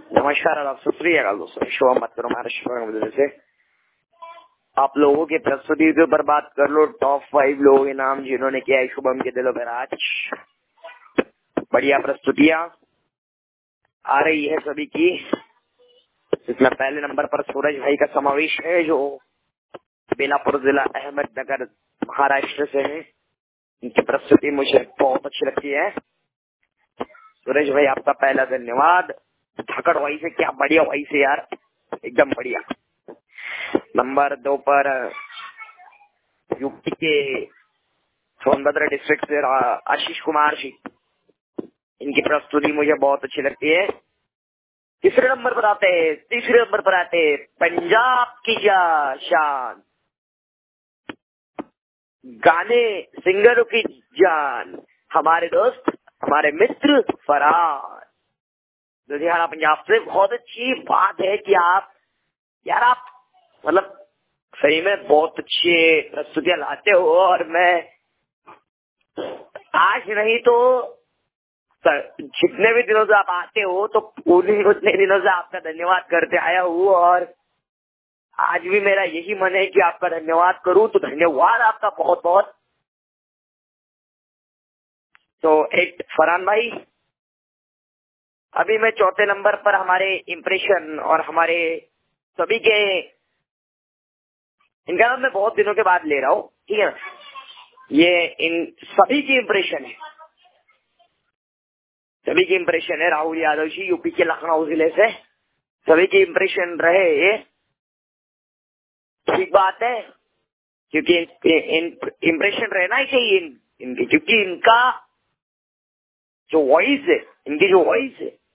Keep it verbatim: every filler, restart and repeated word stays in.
नमस्कार और आप सुप्रियकाल दोस्तों, शुभम बात करो महाराष्ट्र से। आप लोगों की प्रस्तुति के ऊपर बात कर लो। टॉप फाइव लोगों के नाम जिन्होंने किया है शुभम के दिलों पर राज। बढ़िया प्रस्तुतियां आ रही है सभी की। इसमें पहले नंबर पर सूरज भाई का समावेश है जो बेलापुर जिला अहमदनगर महाराष्ट्र से है। इनकी प्रस्तुति मुझे बहुत अच्छी लगती है। सूरज भाई आपका पहला धन्यवाद। धकड़ वॉइस है, क्या बढ़िया वॉइस है यार, एकदम बढ़िया। नंबर दो पर यूपी के सोनभद्र डिस्ट्रिक्ट से आशीष कुमार जी, इनकी प्रस्तुति मुझे बहुत अच्छी लगती है। तीसरे नंबर पर आते हैं तीसरे नंबर पर आते हैं पंजाब की शान, गाने सिंगरों की जान, हमारे दोस्त हमारे मित्र फरहान लुधियाना पंजाब से। बहुत अच्छी बात है कि आप यार आप मतलब सही में बहुत अच्छी प्रस्तुतियां लाते हो, और मैं आज नहीं तो जितने भी दिनों से आप आते हो तो उन्हीं उतने दिनों से आपका धन्यवाद करते आया हूँ, और आज भी मेरा यही मन है कि आपका धन्यवाद करूं। तो धन्यवाद आपका बहुत बहुत। तो एक फरहान भाई, अभी मैं चौथे नंबर पर हमारे इम्प्रेशन और हमारे सभी के, इनका नाम मैं बहुत दिनों के बाद ले रहा हूँ, ठीक है। ये इन सभी की इम्प्रेशन है, सभी की इम्प्रेशन है। राहुल यादव जी यूपी के लखनऊ जिले से, सभी की इम्प्रेशन रहे, ठीक बात है, क्योंकि इम्प्रेशन रहना ही चाहिए इन, इनकी, क्योंकि इनका जो वॉइस है, इनकी जो वॉइस है